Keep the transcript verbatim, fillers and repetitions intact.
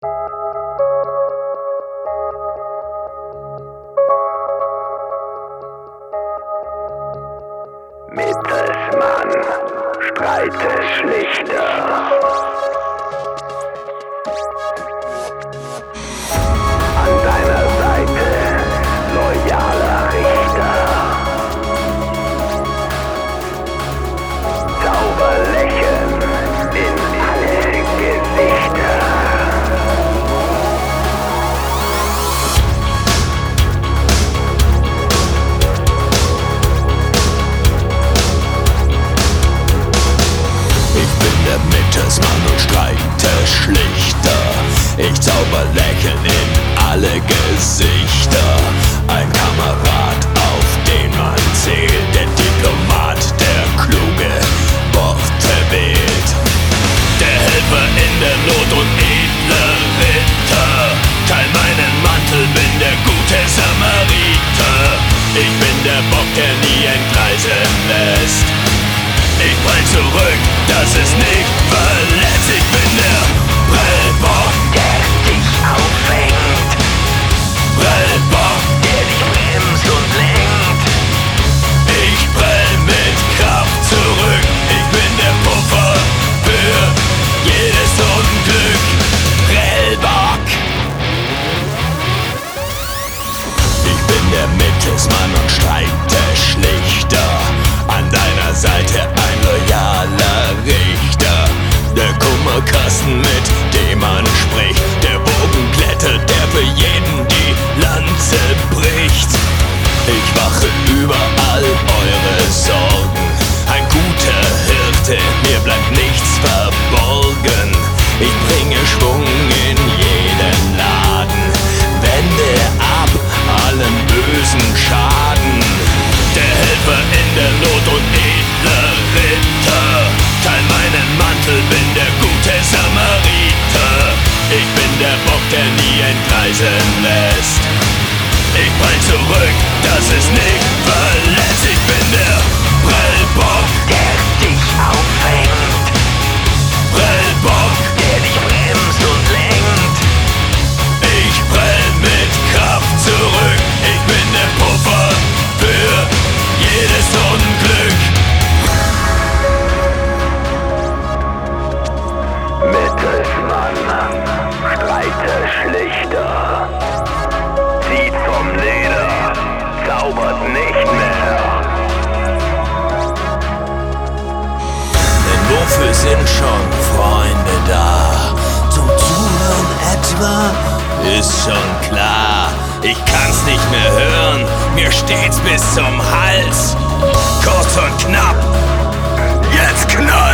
Mittelsmann, streite schlichter. An deiner Seite loyaler Richter. Zauberlächeln in alle Gesichter. Der Mittelsmann und streite schlichter. Ich zauber Lächeln in alle Gesichter. Ein Kamerad, auf den man zählt. Der Diplomat, der kluge Worte wählt. Der Helfer in der Not und edle Ritter. Teil meinen Mantel, bin der gute Samariter. Ich bin der Bock, der nie entgleisen lässt. Ich prall zurück, das ist nicht verletzt. Ich bin der Prellbock, Der dich auffängt. Prellbock, Der dich bremst und lenkt. ich prell mit Kraft zurück. Ich bin der Puffer für jedes Unglück. Prellbock. Ich bin der Mittelsmann und streite schlichter. An deiner Seite ein loyaler Richter. Der Kummerkasten, mit dem man spricht. Der Bogenglätter, der für jeden die Lanze bricht. Ich wache überall eure Sorgen. Ein guter Hirte, mir bleibt nichts verborgen. Ich bringe Schwung in jeden Laden. Wende ab allen bösen Schaden. Der Helfer in der Not und edle Ritter. Teil meinen Mantel, bin der gute Samariter. Ich bin der Bock, der nie entgleisen lässt. Ich prall zurück, das ist nicht verletzt. Ich bin der Prellbock, Der dich auffängt. Prellbock. Der dich bremst und lenkt. Ich prell mit Kraft zurück. Ich bin der Puffer für jedes Unglück. Mittelsmann, streite schlichter. Zieht vom Leder, zaubert nicht mehr. Denn wofür sind schon Freunde da? Zum Zuhören etwa? Ist schon klar. Ich kann's nicht mehr hören, mir steht's bis zum Hals. Kurz und knapp, jetzt knall!